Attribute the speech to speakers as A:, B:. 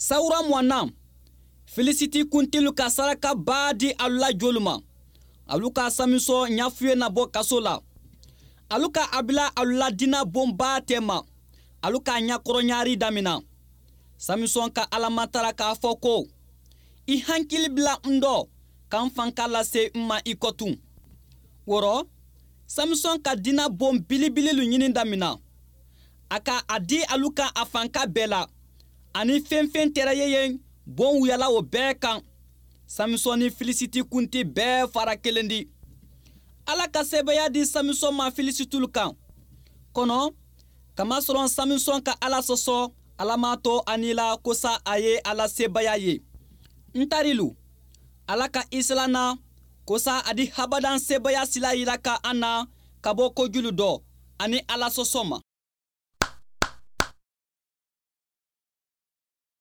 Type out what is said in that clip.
A: Sawura mwana Felicity kuntilu ka saraka badi alula joluma aluka samiso nyafuye na bo kasola aluka abila alula dina bomba tema aluka nyakoro nyari damina samison ka alamatara ka foko I hankili bila ndo kan fankala se mma ikotu woro samison ka dina bom bilibili lu nyini damina aka adi aluka afanka bela ani fen terayeyen bon wuyala o bekan samison ni Felicity kunti be fara kelendi ala ka sebaya di samison ma Felicity kan kono kama soron samison ka ala soso alamato anila kosa aye ala sebaya ye ntarilu ala ka islana kosa adi habadan sebaya sila yiraka ana kaboko juludo ani ala sosoma